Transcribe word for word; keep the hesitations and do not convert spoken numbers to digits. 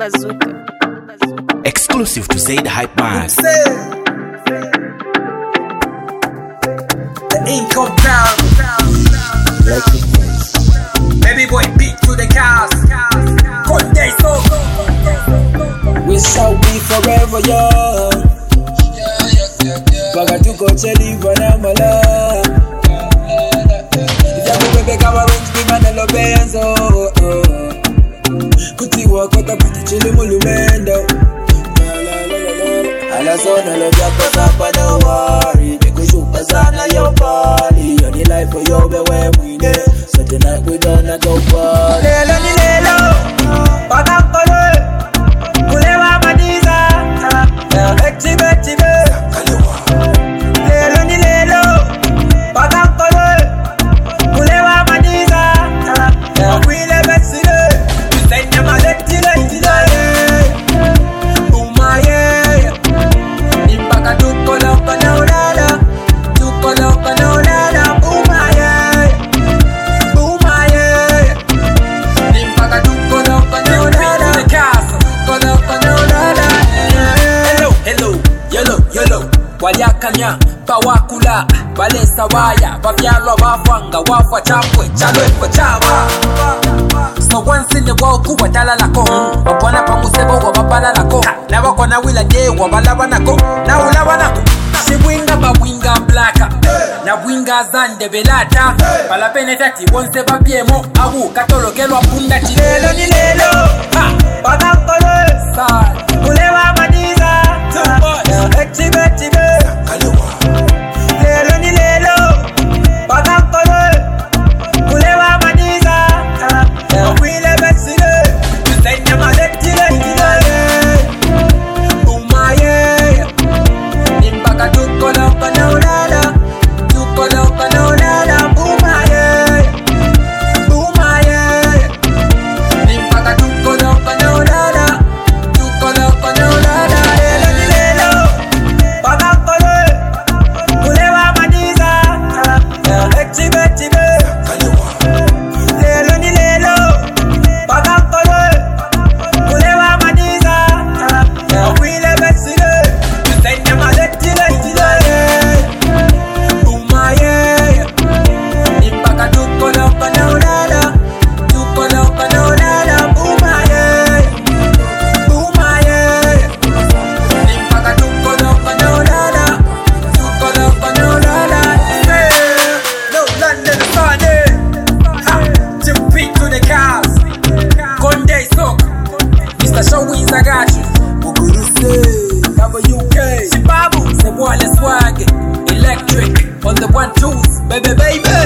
Bazooka. Exclusive to Say the Hype Man. The income proud. Baby boy beat to the cars. Conde so. We shall be forever young. Baga tuko cheli vana mala. Itabu bebe kama range bi manelo benzo. Kuti wakota kuti chili mulumendo. Ala zona lo vyako sapa no worry. Miku shupa sana yo body. Yoni life for yo bewe mwine. So tonight we gonna go party. Lelo ni lelo. Baga kole. Kulewa madiza. Eti beti be. Lelo ni lelo. Baga kole. Kulewa madiza. Wile beti be. Tusenya maleti leti le. Umaye. Nimpaka tuko loka na ulala. Tuko loka na ulala. Umaye. Umaye. Nimpaka tuko loka na ulala. Tuko loka na ulala. Hello, hello, yellow, yellow. Waliakanya, bawakula, balesa waya, babyalwa bafwanga, wafwa chapwe, chalwe kwa chaba. So once in the world kuwa tala lako. Wapwana pa musebo wa babala lako. Na wako na wila de wa balaba nako. Na ulawa nako. Shibwinga babwinga blaka. Na bwinga zande belata. Palapene tati wonse babiemo. Awu katolokelwa punda chile. Lelo ni lelo. Ha, bagakole. Sad. Kulewa madiza. Too much. Echibe chibe. Lelo ni lelo. Bagakole. Kulewa madiza. Wile besile. Tusenya maleti leti le. Umaye. Nimpaka tuko loka na ulala. Tuko loka na ulala. Umaye. Umaye. Nimpaka tuko loka na ulala. Tuko loka na ulala. Lelo ni lelo. Bagakole. Kulewa madiza. Echibe chibe. Lelo ni lelo. Bagakole. Kulewa madiza. Wile besile. Tusenya maleti leti le. Umaye. Nimpaka tuko loka na ulala. Tuko loka na ulala. Umaye. Umaye. Nimpaka tuko loka na ulala. Tuko loka na ulala. No London Sunday. To beat to the cars. Conde so. Mister Showings I got you. Muguruse, W K. Shibabu. Sebwale swag. Electric. On the one twos. Baby baby.